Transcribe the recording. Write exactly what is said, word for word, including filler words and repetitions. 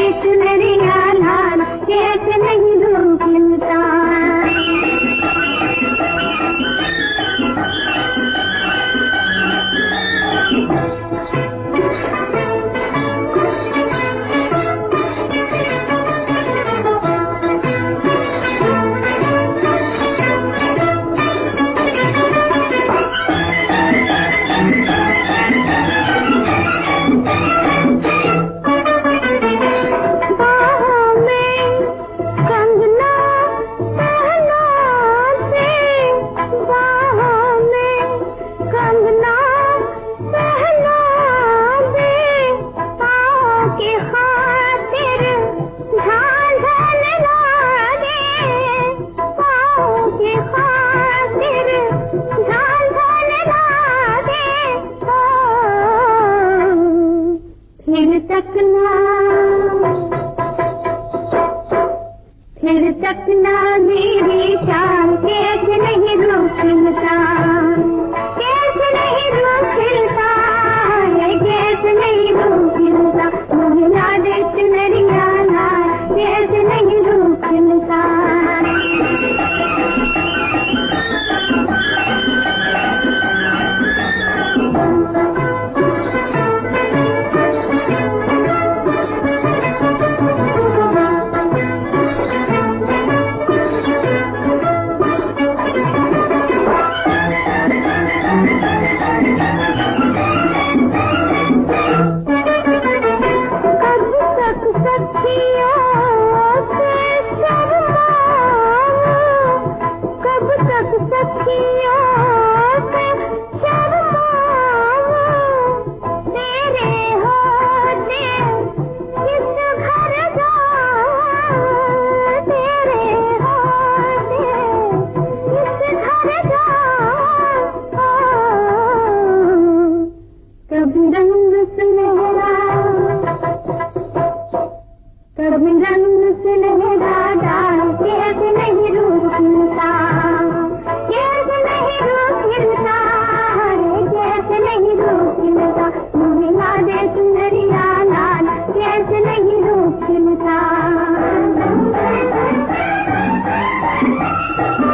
चुनरिया लाल कैसे नहीं रूप मिलता। फिर तकना फिर तकना मेरी चाल कैसे नहीं रूप मिलता, कैसे नहीं रूप मिलता, कैसे नहीं रूप मिलता। मोहला दे चुनरिया लाल कैसे नहीं रूप मिलता। कभी रंग सुनहरा कभी रंग सुनहरा डाल कैसे नहीं रूप मिलता, कैसे नहीं रूप मिलता, कैसे नहीं रूप मिलता। मोहला दे चुनरिया लाल कैसे नहीं रूप मिलता।